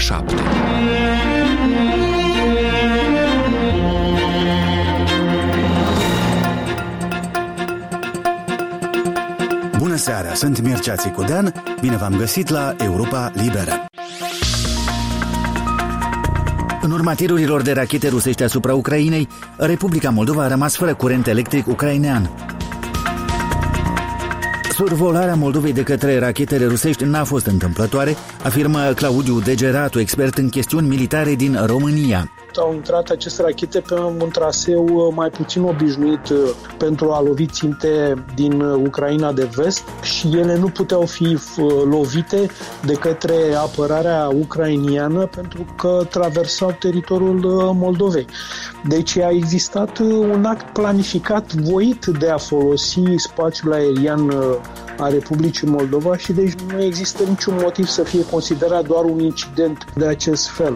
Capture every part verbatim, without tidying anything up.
șapte. Bună seara, sunt Mircea Țicudean, bine v-am găsit la Europa Liberă. În urma tirurilor de rachete rusești asupra Ucrainei, Republica Moldova a rămas fără curent electric ucrainean. Survolarea Moldovei de către rachetele rusești n-a fost întâmplătoare, afirmă Claudiu Degeratu, expert în chestiuni militare din România. Au intrat aceste rachete pe un traseu mai puțin obișnuit pentru a lovi ținte din Ucraina de vest și ele nu puteau fi lovite de către apărarea ucrainiană pentru că traversau teritoriul Moldovei. Deci a existat un act planificat, voit de a folosi spațiul aerian a Republicii Moldova și deci nu există niciun motiv să fie considerat doar un incident de acest fel.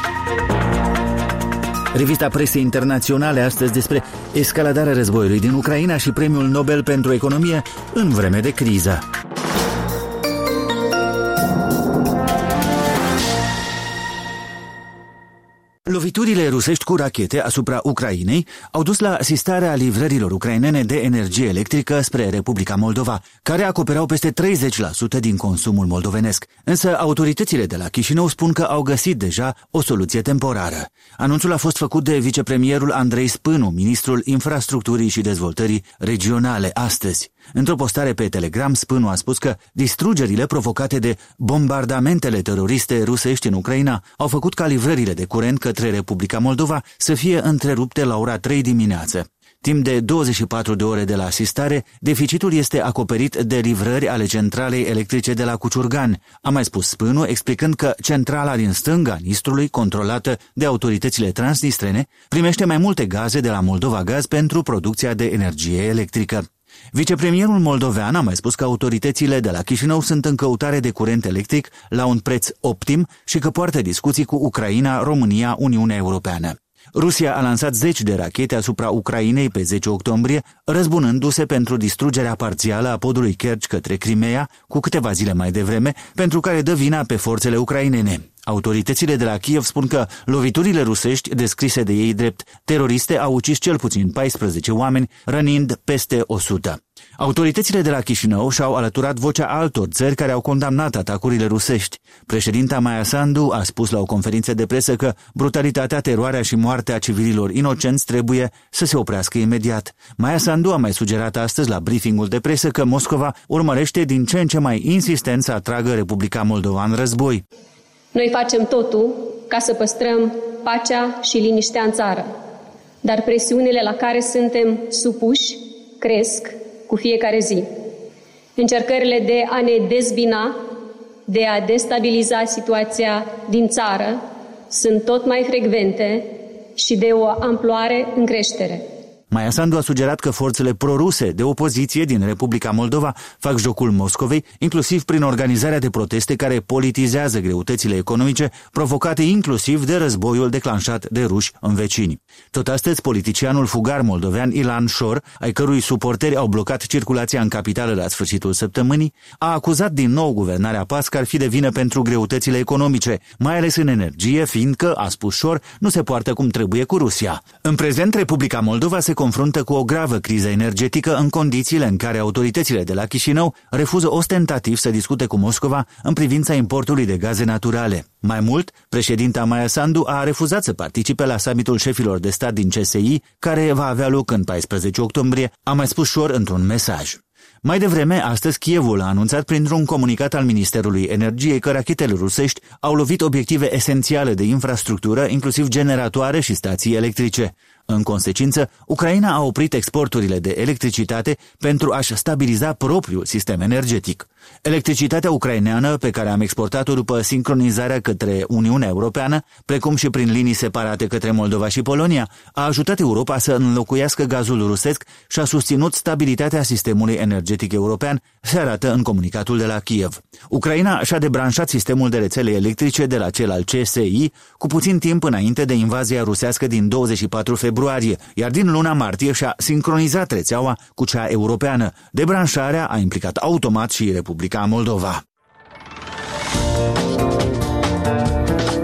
Revista presei internaționale astăzi despre escaladarea războiului din Ucraina și Premiul Nobel pentru economie în vreme de criză. Loviturile rusești cu rachete asupra Ucrainei au dus la asistarea livrărilor ucrainene de energie electrică spre Republica Moldova, care acoperau peste treizeci la sută din consumul moldovenesc. Însă autoritățile de la Chișinău spun că au găsit deja o soluție temporară. Anunțul a fost făcut de vicepremierul Andrei Spânu, ministrul infrastructurii și dezvoltării regionale, astăzi. Într-o postare pe Telegram, Spânu a spus că distrugerile provocate de bombardamentele teroriste rusești în Ucraina au făcut ca livrările de curent către Republica Moldova să fie întrerupte la ora trei dimineață. Timp de douăzeci și patru de ore de la asistare, deficitul este acoperit de livrări ale centralei electrice de la Cuciurgan, a mai spus Spânu, explicând că centrala din stânga Nistrului, controlată de autoritățile transnistrene, primește mai multe gaze de la Moldova Gaz pentru producția de energie electrică. Vicepremierul moldovean a mai spus că autoritățile de la Chișinău sunt în căutare de curent electric la un preț optim și că poartă discuții cu Ucraina, România, Uniunea Europeană. Rusia a lansat zeci de rachete asupra Ucrainei pe zece octombrie, răzbunându-se pentru distrugerea parțială a podului Kerch către Crimea cu câteva zile mai devreme, pentru care dă vina pe forțele ucrainene. Autoritățile de la Kiev spun că loviturile rusești, descrise de ei drept teroriste, au ucis cel puțin paisprezece oameni, rănind peste o sută. Autoritățile de la Chișinău și-au alăturat vocea altor țări care au condamnat atacurile rusești. Președinta Maia Sandu a spus la o conferință de presă că brutalitatea, teroarea și moartea civililor inocenți trebuie să se oprească imediat. Maia Sandu a mai sugerat astăzi la briefingul de presă că Moscova urmărește din ce în ce mai insistent să atragă Republica Moldova în război. Noi facem totul ca să păstrăm pacea și liniștea în țară, dar presiunile la care suntem supuși cresc cu fiecare zi. Încercările de a ne dezbina, de a destabiliza situația din țară sunt tot mai frecvente și de o amploare în creștere. Maia Sandu a sugerat că forțele proruse de opoziție din Republica Moldova fac jocul Moscovei, inclusiv prin organizarea de proteste care politizează greutățile economice provocate inclusiv de războiul declanșat de ruși în vecini. Tot astăzi, politicianul fugar moldovean Ilan Șor, ai cărui suporteri au blocat circulația în capitală la sfârșitul săptămânii, a acuzat din nou guvernarea PAS că ar fi de vină pentru greutățile economice, mai ales în energie, fiindcă, a spus Șor, nu se poartă cum trebuie cu Rusia. În prezent, Republica Moldova se confruntă cu o gravă criză energetică în condițiile în care autoritățile de la Chișinău refuză ostentativ să discute cu Moscova în privința importului de gaze naturale. Mai mult, președinta Maia Sandu a refuzat să participe la summitul șefilor de stat din C S I, care va avea loc în paisprezece octombrie, a mai spus Șor într-un mesaj. Mai devreme, astăzi, Kievul a anunțat printr-un comunicat al Ministerului Energiei că rachetele rusești au lovit obiective esențiale de infrastructură, inclusiv generatoare și stații electrice. În consecință, Ucraina a oprit exporturile de electricitate pentru a-și stabiliza propriul sistem energetic. Electricitatea ucraineană, pe care am exportat-o după sincronizarea către Uniunea Europeană, precum și prin linii separate către Moldova și Polonia, a ajutat Europa să înlocuiască gazul rusesc și a susținut stabilitatea sistemului energetic european, se arată în comunicatul de la Kiev. Ucraina și-a debranșat sistemul de rețele electrice de la cel al C S I cu puțin timp înainte de invazia rusească din douăzeci și patru februarie, iar din luna martie și-a sincronizat rețeaua cu cea europeană. Debranșarea a implicat automat și Republica Moldova.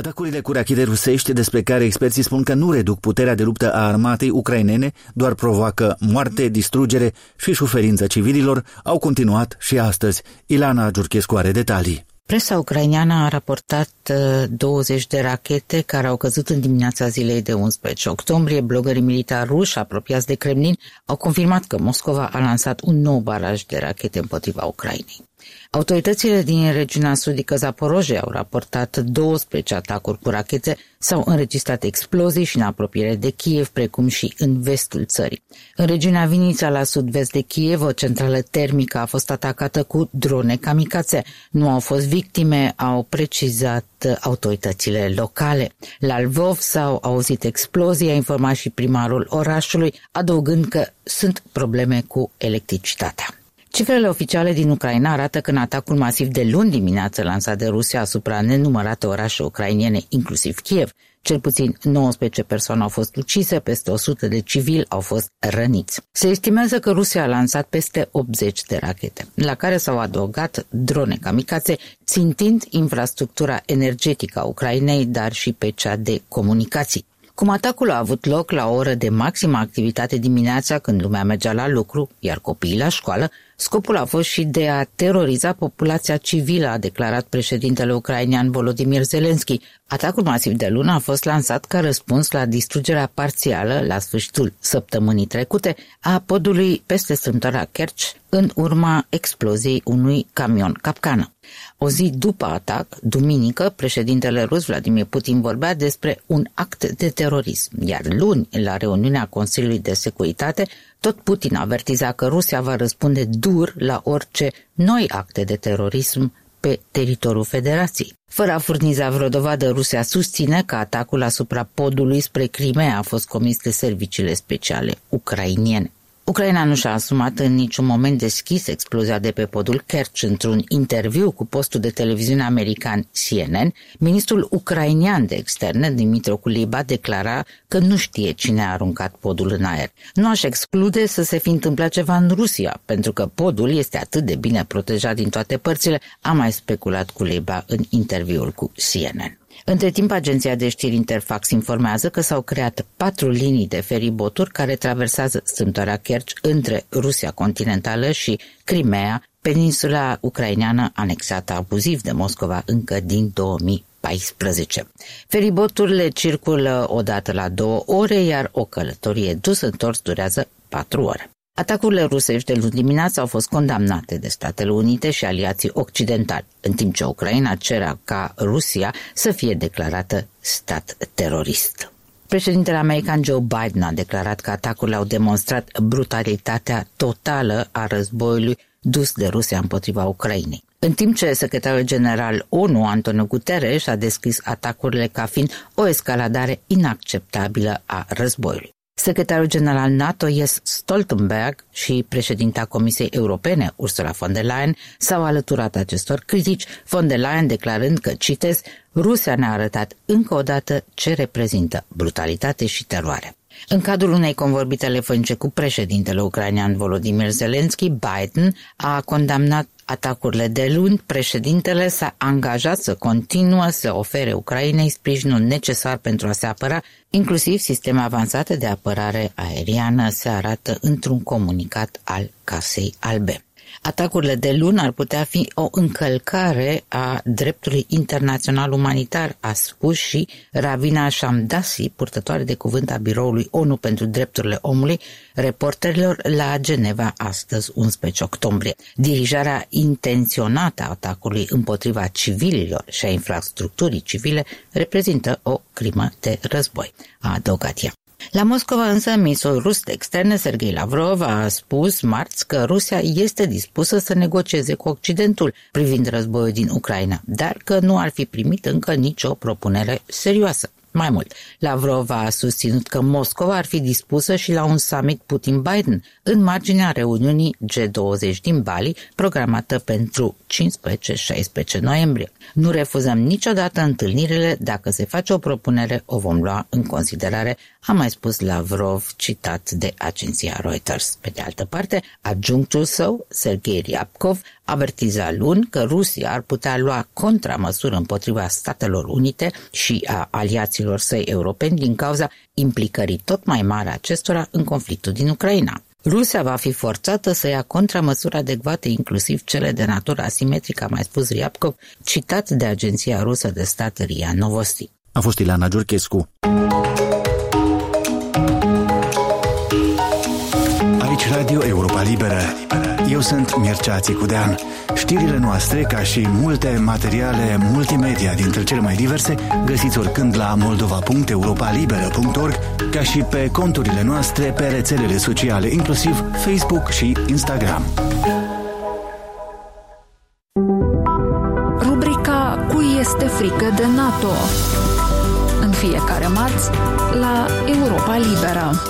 Atacurile cu rachete rusești, despre care experții spun că nu reduc puterea de luptă a armatei ucrainene, doar provoacă moarte, distrugere și suferință civililor, au continuat și astăzi. Ilana Giurchescu are detalii. Presa ucraineană a raportat douăzeci de rachete care au căzut în dimineața zilei de unsprezece octombrie. Blogării militari ruși apropiați de Kremlin au confirmat că Moscova a lansat un nou baraj de rachete împotriva Ucrainei. Autoritățile din regiunea sudică Zaporozhye au raportat douăsprezece atacuri cu rachete, s-au înregistrat explozii și în apropiere de Kiev, precum și în vestul țării. În regiunea Vinița, la sud-vest de Kiev, o centrală termică a fost atacată cu drone kamikaze. Nu au fost victime, au precizat autoritățile locale. La Lvov s-au auzit explozii, a informat și primarul orașului, adăugând că sunt probleme cu electricitatea. Cifrele oficiale din Ucraina arată că în atacul masiv de luni dimineață lansat de Rusia asupra nenumărate orașe ucrainene, inclusiv Kiev, cel puțin nouăsprezece persoane au fost ucise, peste o sută de civili au fost răniți. Se estimează că Rusia a lansat peste optzeci de rachete, la care s-au adăugat drone kamikaze, țintind infrastructura energetică a Ucrainei, dar și pe cea de comunicații. Cum atacul a avut loc la o oră de maximă activitate dimineața, când lumea mergea la lucru, iar copiii la școală, scopul a fost și de a teroriza populația civilă, a declarat președintele ucrainean Volodymyr Zelensky. Atacul masiv de lună a fost lansat ca răspuns la distrugerea parțială, la sfârșitul săptămânii trecute, a podului peste strâmtoarea Kerch, în urma exploziei unui camion capcană. O zi după atac, duminică, președintele rus Vladimir Putin vorbea despre un act de terorism, iar luni, la reuniunea Consiliului de Securitate, tot Putin avertiza că Rusia va răspunde dur la orice noi acte de terorism pe teritoriul Federației. Fără a furniza vreo dovadă, Rusia susține că atacul asupra podului spre Crimea a fost comis de serviciile speciale ucrainiene. Ucraina nu și-a asumat în niciun moment deschis explozia de pe podul Kerch. Într-un interviu cu postul de televiziune american C N N, ministrul ucrainean de externe, Dmytro Kuleba, declara că nu știe cine a aruncat podul în aer. Nu aș exclude să se fi întâmplat ceva în Rusia, pentru că podul este atât de bine protejat din toate părțile, a mai speculat Kuleba în interviul cu C N N. Între timp, agenția de știri Interfax informează că s-au creat patru linii de feriboturi care traversează strâmtoarea Kerch între Rusia continentală și Crimea, peninsula ucraineană anexată abuziv de Moscova încă din două mii paisprezece. Feriboturile circulă odată la două ore, iar o călătorie dus-întors durează patru ore. Atacurile rusești de luni dimineață au fost condamnate de Statele Unite și aliații occidentali, în timp ce Ucraina cerea ca Rusia să fie declarată stat terorist. Președintele american Joe Biden a declarat că atacurile au demonstrat brutalitatea totală a războiului dus de Rusia împotriva Ucrainei. În timp ce secretarul general O N U, Antonio Guterres, a descris atacurile ca fiind o escaladare inacceptabilă a războiului. Secretarul general NATO Jens Stoltenberg și președinta Comisiei Europene Ursula von der Leyen s-au alăturat acestor critici, von der Leyen declarând că, citez, Rusia ne-a arătat încă o dată ce reprezintă brutalitate și teroare. În cadrul unei convorbiri telefonice cu președintele ucrainean Volodymyr Zelensky, Biden a condamnat atacurile de luni. Președintele s-a angajat să continuă să ofere Ucrainei sprijinul necesar pentru a se apăra, inclusiv sisteme avansate de apărare aeriană, se arată într-un comunicat al Casei Albe. Atacurile de luni ar putea fi o încălcare a dreptului internațional umanitar, a spus și Ravina Shamdassi, purtătoare de cuvânt a Biroului O N U pentru Drepturile Omului, reporterilor la Geneva astăzi, unsprezece octombrie. Dirijarea intenționată a atacului împotriva civililor și a infrastructurii civile reprezintă o crimă de război, a adăugat ea. La Moscova însă, ministrul rus de externe Sergei Lavrov a spus marți că Rusia este dispusă să negocieze cu Occidentul privind războiul din Ucraina, dar că nu ar fi primit încă nicio propunere serioasă. Mai mult, Lavrov a susținut că Moscova ar fi dispusă și la un summit Putin-Biden în marginea reuniunii G douăzeci din Bali, programată pentru cincisprezece șaisprezece noiembrie. Nu refuzăm niciodată întâlnirile, dacă se face o propunere, o vom lua în considerare, a mai spus Lavrov, citat de agenția Reuters. Pe de altă parte, adjunctul său, Sergei Ryabkov, avertiza luni că Rusia ar putea lua contramăsură împotriva Statelor Unite și a aliaților săi europeni din cauza implicării tot mai mari a acestora în conflictul din Ucraina. Rusia va fi forțată să ia contramăsuri adecvate, inclusiv cele de natură asimetrică, a mai spus Ryabkov, citat de agenția rusă de stat R I A Novosti. A fost Ileana Giurchescu. Aici Radio Europa Liberă. Eu sunt Mircea Țicudean. Știrile noastre, ca și multe materiale multimedia dintre cele mai diverse, găsiți oricând la moldova punct europa liberă punct org, ca și pe conturile noastre pe rețelele sociale, inclusiv Facebook și Instagram. Rubrica Cui este frică de NATO? În fiecare marți la Europa Liberă.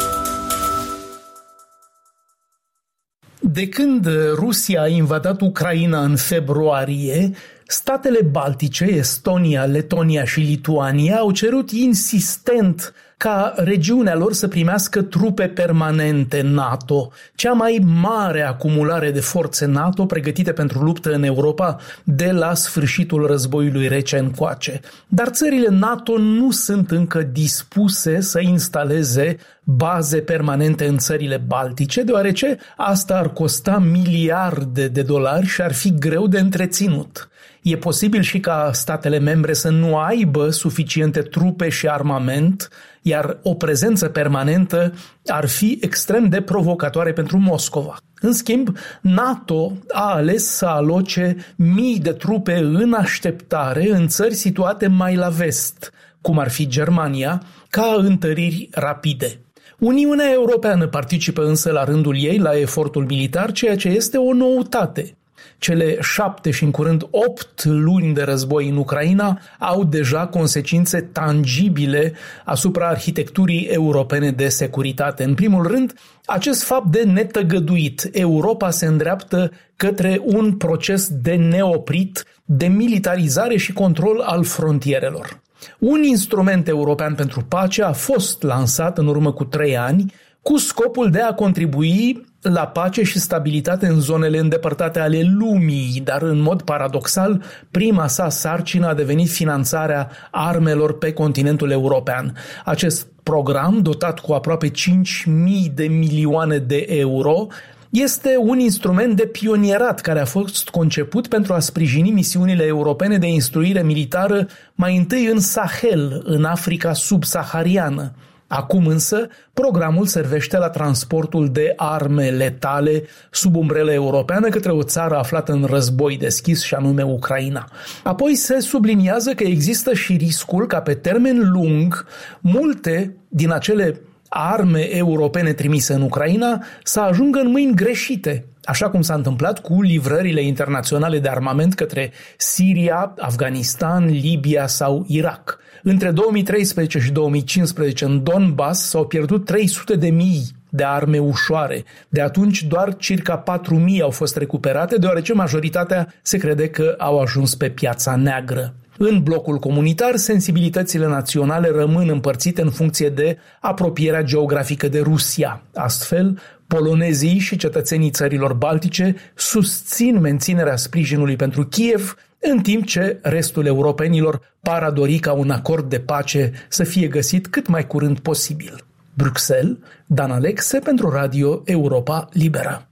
De când Rusia a invadat Ucraina în februarie, statele baltice, Estonia, Letonia și Lituania, au cerut insistent ca regiunea lor să primească trupe permanente NATO, cea mai mare acumulare de forțe NATO pregătite pentru luptă în Europa de la sfârșitul războiului rece încoace. Dar țările NATO nu sunt încă dispuse să instaleze baze permanente în țările baltice, deoarece asta ar costa miliarde de dolari și ar fi greu de întreținut. E posibil și ca statele membre să nu aibă suficiente trupe și armament, iar o prezență permanentă ar fi extrem de provocatoare pentru Moscova. În schimb, NATO a ales să aloce mii de trupe în așteptare în țări situate mai la vest, cum ar fi Germania, ca întăriri rapide. Uniunea Europeană participă însă la rândul ei la efortul militar, ceea ce este o noutate. Cele șapte și în curând opt luni de război în Ucraina au deja consecințe tangibile asupra arhitecturii europene de securitate. În primul rând, acest fapt de netăgăduit. Europa se îndreaptă către un proces de neoprit, de militarizare și control al frontierelor. Un instrument european pentru pace a fost lansat în urmă cu trei ani cu scopul de a contribui la pace și stabilitate în zonele îndepărtate ale lumii, dar în mod paradoxal, prima sa sarcină a devenit finanțarea armelor pe continentul european. Acest program, dotat cu aproape cinci mii de milioane de euro, este un instrument de pionierat care a fost conceput pentru a sprijini misiunile europene de instruire militară mai întâi în Sahel, în Africa subsahariană. Acum însă, programul servește la transportul de arme letale sub umbrelă europeană către o țară aflată în război deschis, și anume Ucraina. Apoi se subliniază că există și riscul ca pe termen lung multe din acele arme europene trimise în Ucraina să ajungă în mâini greșite, așa cum s-a întâmplat cu livrările internaționale de armament către Siria, Afganistan, Libia sau Irak. Între două mii treisprezece și două mii cincisprezece în Donbass s-au pierdut trei sute de mii de arme ușoare. De atunci doar circa patru mii au fost recuperate, deoarece majoritatea se crede că au ajuns pe piața neagră. În blocul comunitar, sensibilitățile naționale rămân împărțite în funcție de apropierea geografică de Rusia. Astfel, polonezii și cetățenii țărilor baltice susțin menținerea sprijinului pentru Kiev, în timp ce restul europenilor par a dori ca un acord de pace să fie găsit cât mai curând posibil. Bruxelles, Dan Alexe pentru Radio Europa Liberă.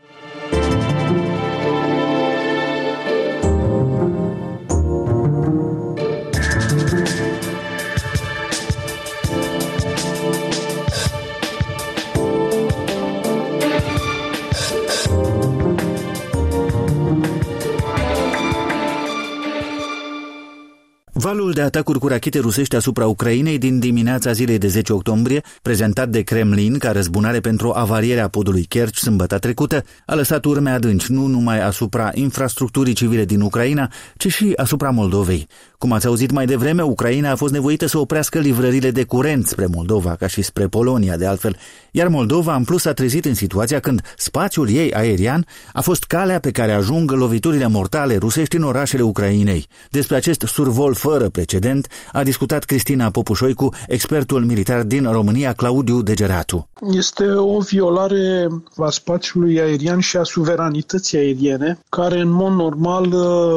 Valul de atacuri cu rachete rusești asupra Ucrainei din dimineața zilei de zece octombrie, prezentat de Kremlin ca răzbunare pentru avarierea podului Kerch sâmbătă trecută, a lăsat urme adânci nu numai asupra infrastructurii civile din Ucraina, ci și asupra Moldovei. Cum ați auzit mai devreme, Ucraina a fost nevoită să oprească livrările de curent spre Moldova, ca și spre Polonia de altfel, iar Moldova în plus s-a trezit în situația când spațiul ei aerian a fost calea pe care ajung loviturile mortale rusești în orașele Ucrainei. Despre acest survol fără fără precedent, a discutat Cristina Popușoicu, expertul militar din România, Claudiu Degeratu. Este o violare a spațiului aerian și a suveranității aeriene, care în mod normal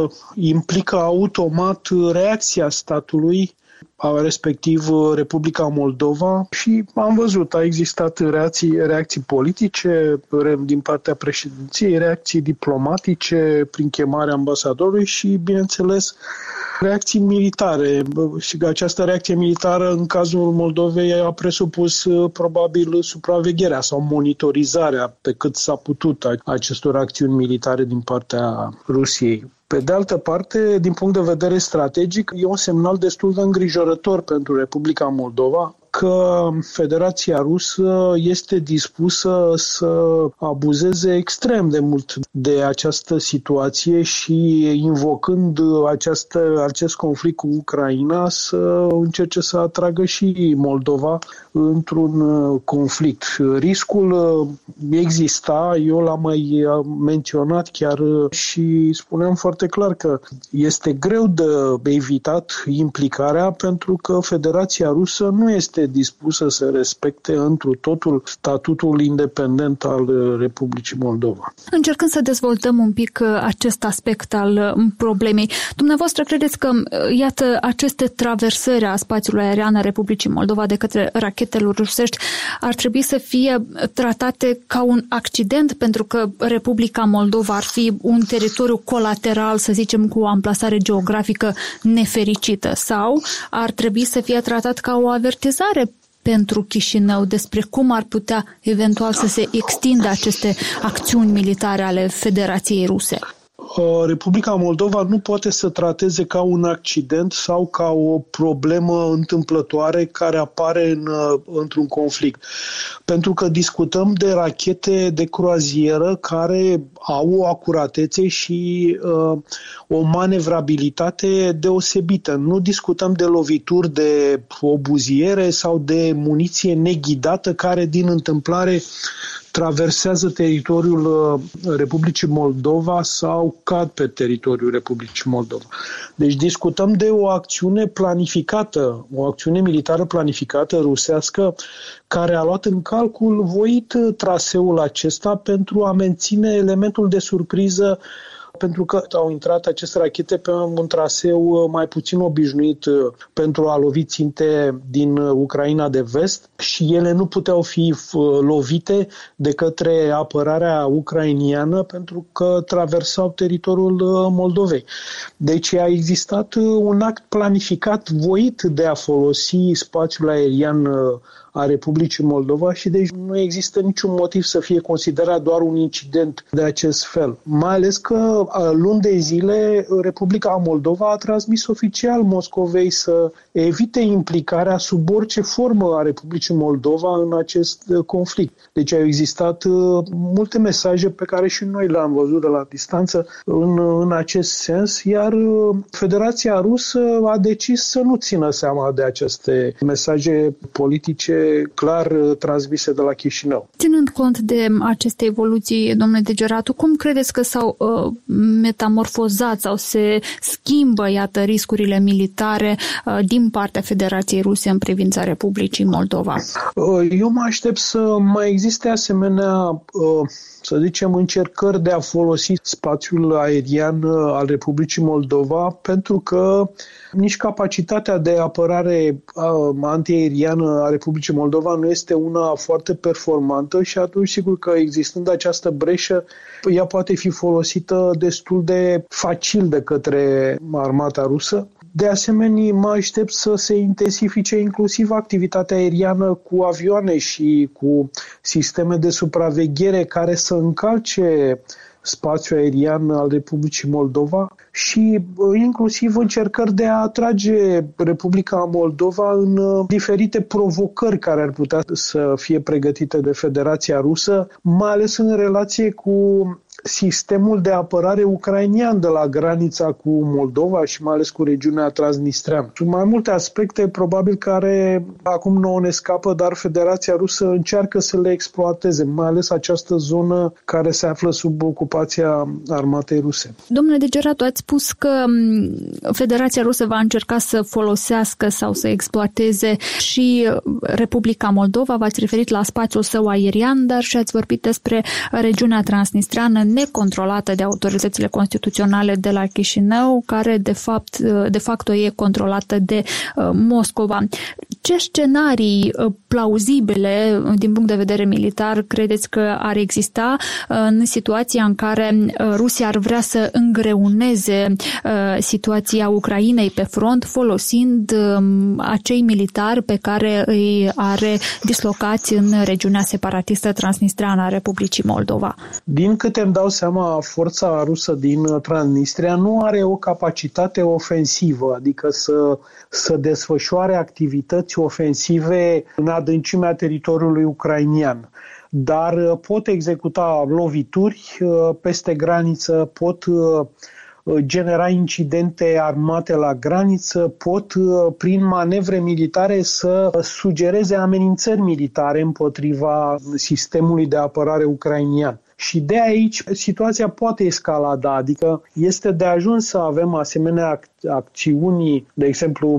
implică automat reacția statului, respectiv Republica Moldova, și am văzut, a existat reacții, reacții politice din partea președinției, reacții diplomatice prin chemarea ambasadorului și, bineînțeles, reacții militare. Și această reacție militară în cazul Moldovei a presupus probabil supravegherea sau monitorizarea pe cât s-a putut acestor acțiuni militare din partea Rusiei. Pe de altă parte, din punct de vedere strategic, e un semnal destul de îngrijorător pentru Republica Moldova că Federația Rusă este dispusă să abuzeze extrem de mult de această situație și, invocând această, acest conflict cu Ucraina, să încerce să atragă și Moldova într-un conflict. Riscul exista, eu l-am mai menționat chiar și spuneam foarte clar că este greu de evitat implicarea, pentru că Federația Rusă nu este dispusă să respecte întru totul statutul independent al Republicii Moldova. Încercând să dezvoltăm un pic acest aspect al problemei, dumneavoastră credeți că, iată, aceste traversări a spațiului aerian a Republicii Moldova de către rachetele rusești ar trebui să fie tratate ca un accident, pentru că Republica Moldova ar fi un teritoriu colateral, să zicem, cu o amplasare geografică nefericită, sau ar trebui să fie tratat ca o avertizare pentru Chișinău despre cum ar putea eventual să se extindă aceste acțiuni militare ale Federației Ruse? Republica Moldova nu poate să trateze ca un accident sau ca o problemă întâmplătoare care apare în, într-un conflict. Pentru că discutăm de rachete de croazieră care au o acuratețe și uh, o manevrabilitate deosebită. Nu discutăm de lovituri de obuziere sau de muniție neghidată care din întâmplare traversează teritoriul Republicii Moldova sau cad pe teritoriul Republicii Moldova. Deci discutăm de o acțiune planificată, o acțiune militară planificată rusească, care a luat în calcul voit traseul acesta pentru a menține elementul de surpriză, pentru că au intrat aceste rachete pe un traseu mai puțin obișnuit pentru a lovi ținte din Ucraina de vest și ele nu puteau fi lovite de către apărarea ucrainiană pentru că traversau teritoriul Moldovei. Deci a existat un act planificat voit de a folosi spațiul aerian a Republicii Moldova și deci nu există niciun motiv să fie considerat doar un incident de acest fel. Mai ales că luni de zile Republica Moldova a transmis oficial Moscovei să evite implicarea sub orice formă a Republicii Moldova în acest conflict. Deci au existat multe mesaje pe care și noi le-am văzut de la distanță în, în acest sens, iar Federația Rusă a decis să nu țină seama de aceste mesaje politice clar transmise de la Chișinău. Ținând cont de aceste evoluții, domnule Degeratu, cum credeți că s-au uh, metamorfozat sau se schimbă, iată, riscurile militare uh, din partea Federației Ruse în privința Republicii Moldova? Uh, eu mă aștept să mai existe asemenea, uh, să zicem, încercări de a folosi spațiul aerian al Republicii Moldova, pentru că nici capacitatea de apărare antiaeriană a Republicii Moldova nu este una foarte performantă și atunci sigur că existând această breșă, ea poate fi folosită destul de facil de către armata rusă. De asemenea, mă aștept să se intensifice inclusiv activitatea aeriană cu avioane și cu sisteme de supraveghere care să încalce spațiul aerian al Republicii Moldova și inclusiv încercări de a atrage Republica Moldova în diferite provocări care ar putea să fie pregătite de Federația Rusă, mai ales în relație cu sistemul de apărare ucrainian de la granița cu Moldova și mai ales cu regiunea transnistreană. Sunt mai multe aspecte, probabil, care acum nouă ne scapă, dar Federația Rusă încearcă să le exploateze, mai ales această zonă care se află sub ocupația armatei ruse. Domnule Degeratu, ați spus că Federația Rusă va încerca să folosească sau să exploateze și Republica Moldova, v-ați referit la spațiul său aerian, dar și ați vorbit despre regiunea transnistreană necontrolată de autoritățile constituționale de la Chișinău, care de fapt, de facto e controlată de uh, Moscova. Ce scenarii uh, plauzibile din punct de vedere militar credeți că ar exista uh, în situația în care uh, Rusia ar vrea să îngreuneze uh, situația Ucrainei pe front folosind uh, acei militari pe care îi are dislocați în regiunea separatistă transnistreană a Republicii Moldova? Din câte îmi dau seama, forța rusă din Transnistria nu are o capacitate ofensivă, adică să, să desfășoare activități ofensive în adâncimea teritoriului ucrainian. Dar pot executa lovituri peste graniță, pot genera incidente armate la graniță, pot prin manevre militare să sugereze amenințări militare împotriva sistemului de apărare ucrainian. Și de aici situația poate escalada, adică este de ajuns să avem asemenea acțiuni, de exemplu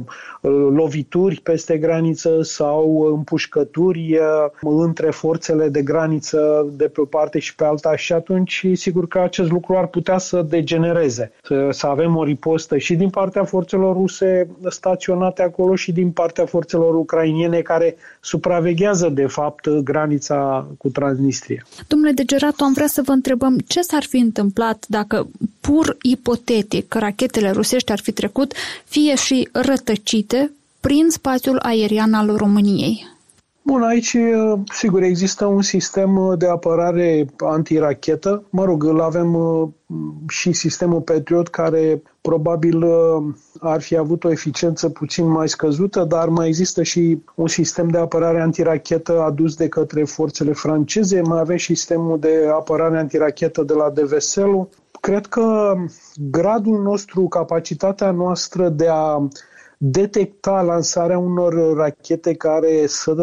lovituri peste graniță sau împușcături între forțele de graniță de pe o parte și pe alta și atunci sigur că acest lucru ar putea să degenereze, să, să avem o ripostă și din partea forțelor ruse staționate acolo și din partea forțelor ucrainiene care supraveghează de fapt granița cu Transnistria. Domnule Degeratu, am vrea să vă întrebăm ce s-ar fi întâmplat dacă pur ipotetic rachetele rusești ar fi trecut fie și rătăcite prin spațiul aerian al României. Bun, aici sigur există un sistem de apărare antirachetă. Mă rog, îl avem și sistemul Patriot care probabil ar fi avut o eficiență puțin mai scăzută, dar mai există și un sistem de apărare antirachetă adus de către forțele franceze. Mai avem și sistemul de apărare antirachetă de la Deveselu. Cred că gradul nostru, capacitatea noastră de a detecta lansarea unor rachete care să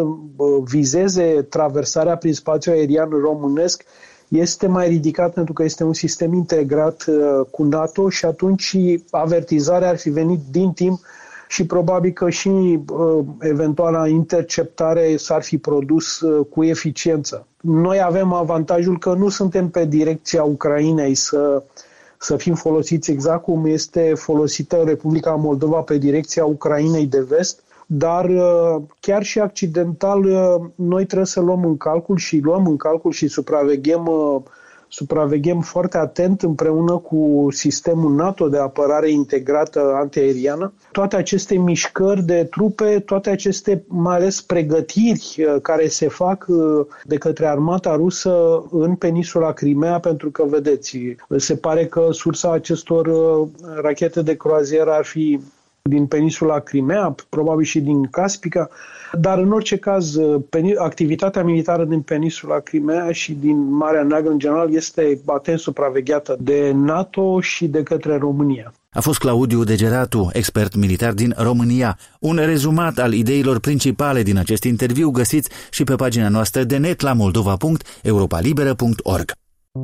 vizeze traversarea prin spațiul aerian românesc este mai ridicat pentru că este un sistem integrat cu NATO și atunci avertizarea ar fi venit din timp și probabil că și uh, eventuala interceptare s-ar fi produs uh, cu eficiență. Noi avem avantajul că nu suntem pe direcția Ucrainei să, să fim folosiți exact cum este folosită Republica Moldova pe direcția Ucrainei de vest, dar uh, chiar și accidental uh, noi trebuie să luăm în calcul și luăm în calcul și supraveghem uh, supraveghem foarte atent împreună cu sistemul NATO de apărare integrată antiaeriană. Toate aceste mișcări de trupe, toate aceste mai ales pregătiri care se fac de către armata rusă în peninsula Crimea, pentru că, vedeți, se pare că sursa acestor rachete de croazieră ar fi din peninsula Crimea, probabil și din Caspica, dar în orice caz activitatea militară din peninsula Crimea și din Marea Neagră în general este atent supravegheată de NATO și de către România. A fost Claudiu Degeratu, expert militar din România. Un rezumat al ideilor principale din acest interviu găsiți și pe pagina noastră de net la moldova punct europa liberă punct org.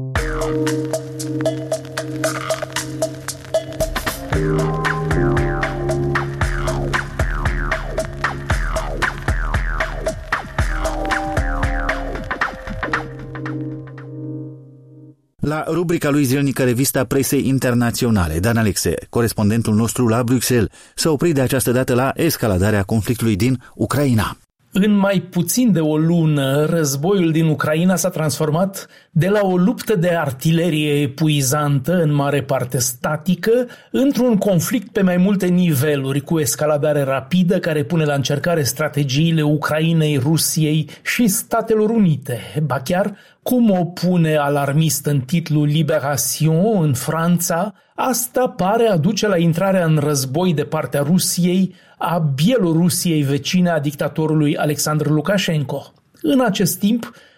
La rubrica lui zilnică Revista Presei Internaționale, Dan Alexe, corespondentul nostru la Bruxelles, s-a oprit de această dată la escaladarea conflictului din Ucraina. În mai puțin de o lună, războiul din Ucraina s-a transformat de la o luptă de artilerie epuizantă, în mare parte statică, într-un conflict pe mai multe niveluri, cu escaladare rapidă care pune la încercare strategiile Ucrainei, Rusiei și Statelor Unite. Ba chiar, cum o pune alarmist în titlul Libération în Franța, asta pare aduce la intrarea în război de partea Rusiei a Bielorusiei vecine a dictatorului Alexandru Lukashenko. În acest timp,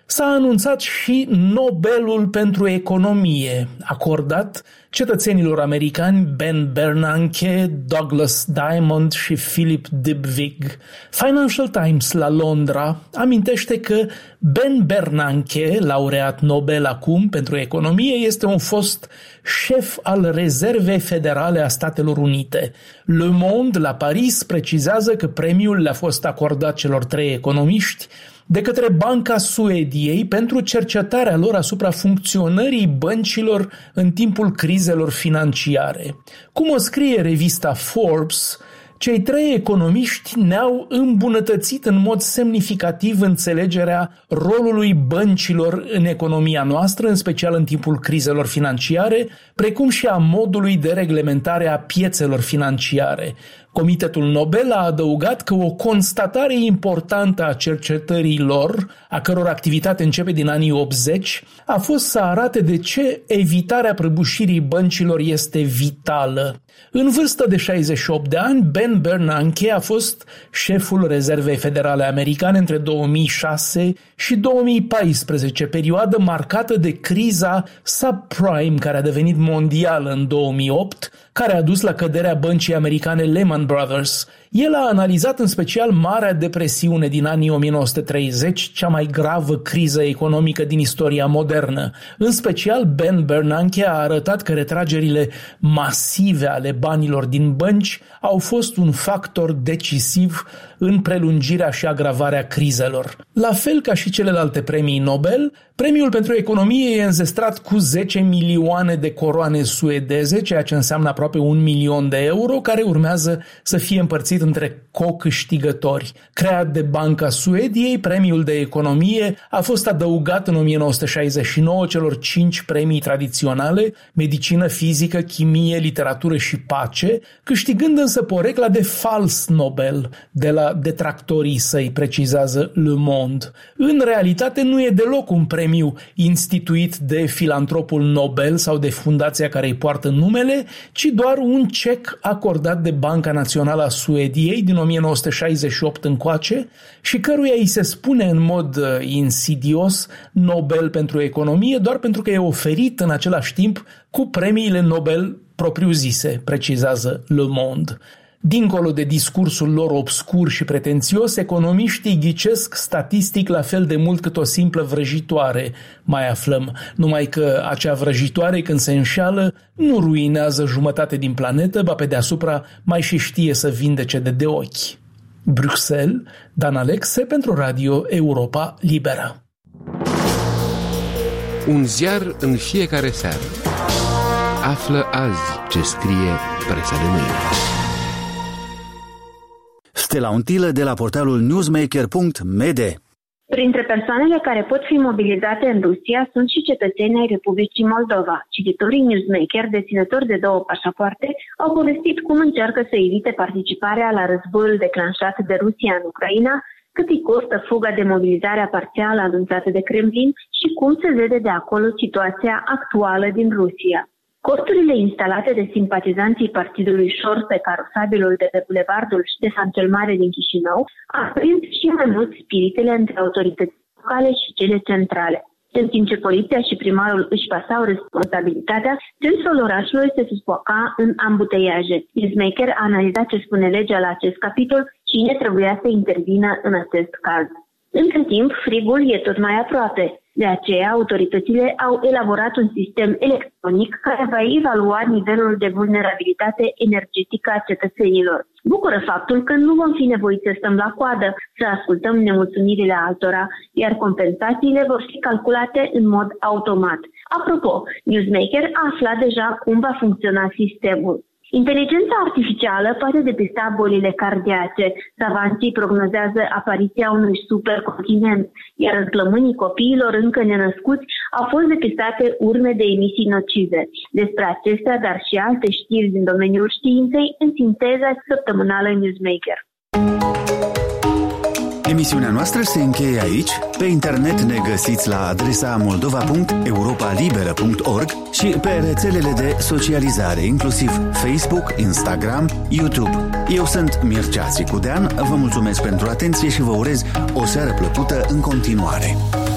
s-a anunțat și Nobelul pentru economie, acordat cetățenilor americani Ben Bernanke, Douglas Diamond și Philip Dybvig. Financial Times la Londra amintește că Ben Bernanke, laureat Nobel acum pentru economie, este un fost șef al Rezervei Federale a Statelor Unite. Le Monde la Paris precizează că premiul le-a fost acordat celor trei economiști de către Banca Suediei pentru cercetarea lor asupra funcționării băncilor în timpul crizelor financiare. Cum o scrie revista Forbes, cei trei economiști ne-au îmbunătățit în mod semnificativ înțelegerea rolului băncilor în economia noastră, în special în timpul crizelor financiare, precum și a modului de reglementare a piețelor financiare. Comitetul Nobel a adăugat că o constatare importantă a cercetării lor, a căror activitate începe din anii optzeci, a fost să arate de ce evitarea prăbușirii băncilor este vitală. În vârstă de șaizeci și opt de ani, Ben Bernanke a fost șeful Rezervei Federale Americane între două mii șase și două mii paisprezece, perioadă marcată de criza subprime care a devenit mondială în două mii opt, care a dus la căderea băncii americane Lehman Brothers. El a analizat în special Marea Depresiune din anii o mie nouă sute treizeci, cea mai gravă criză economică din istoria modernă. În special, Ben Bernanke a arătat că retragerile masive ale banilor din bănci au fost un factor decisiv în prelungirea și agravarea crizelor. La fel ca și celelalte premii Nobel, premiul pentru economie e înzestrat cu zece milioane de coroane suedeze, ceea ce înseamnă aproape un milion de euro, care urmează să fie împărțit între co-câștigători. Creat de Banca Suediei, premiul de economie a fost adăugat în o mie nouă sute șaizeci și nouă celor cinci premii tradiționale, medicină, fizică, chimie, literatură și pace, câștigând însă porecla de fals Nobel de la detractorii săi, precizează Le Monde. În realitate nu e deloc un premiu instituit de filantropul Nobel sau de fundația care îi poartă numele, ci doar un cec acordat de Banca Națională a Suediei din o mie nouă sute șaizeci și opt încoace și căruia îi se spune în mod insidios Nobel pentru economie doar pentru că e oferit în același timp cu premiile Nobel propriu-zise, precizează Le Monde. Dincolo de discursul lor obscur și pretențios, economiștii ghicesc statistic la fel de mult cât o simplă vrăjitoare, mai aflăm, numai că acea vrăjitoare, când se înșeală, nu ruinează jumătate din planetă, ba pe deasupra mai și știe să vindece de de ochi. Bruxelles, Dan Alexe pentru Radio Europa Liberă. Un ziar în fiecare seară. Află azi ce scrie presa de mâine. Stella Untilă de la portalul newsmaker punct m d. Printre persoanele care pot fi mobilizate în Rusia sunt și cetățenii ai Republicii Moldova. Cititorii Newsmaker, deținători de două pașapoarte, au povestit cum încearcă să evite participarea la războiul declanșat de Rusia în Ucraina, cât îi costă fuga de mobilizare parțială anunțată de Kremlin și cum se vede de acolo situația actuală din Rusia. Costurile instalate de simpatizanții partidului Șor pe carosabilul de pe bulevardul Ștefan cel Mare din Chișinău a prins și mai mult spiritele între autoritățile locale și cele centrale. În timp ce poliția și primarul își pasau responsabilitatea, centrul orașului se susfoca în ambuteiaje. Newsmaker a analizat ce spune legea la acest capitol, cine trebuia să intervină în acest caz. Între timp, frigul e tot mai aproape. De aceea, autoritățile au elaborat un sistem electronic care va evalua nivelul de vulnerabilitate energetică a cetățenilor. Bucură faptul că nu vom fi nevoiți să stăm la coadă, să ascultăm nemulțumirile altora, iar compensațiile vor fi calculate în mod automat. Apropo, Newsmaker a aflat deja cum va funcționa sistemul. Inteligența artificială poate depista bolile cardiace. Savanții prognozează apariția unui supercontinent, iar în plămânii copiilor încă nenăscuți au fost depistate urme de emisii nocive. Despre acestea, dar și alte știri din domeniul științei, în sinteza săptămânală Newsmaker. Emisiunea noastră se încheie aici. Pe internet ne găsiți la adresa moldova punct europa liberă punct org și pe rețelele de socializare, inclusiv Facebook, Instagram, YouTube. Eu sunt Mircea Țicudean, vă mulțumesc pentru atenție și vă urez o seară plăcută în continuare.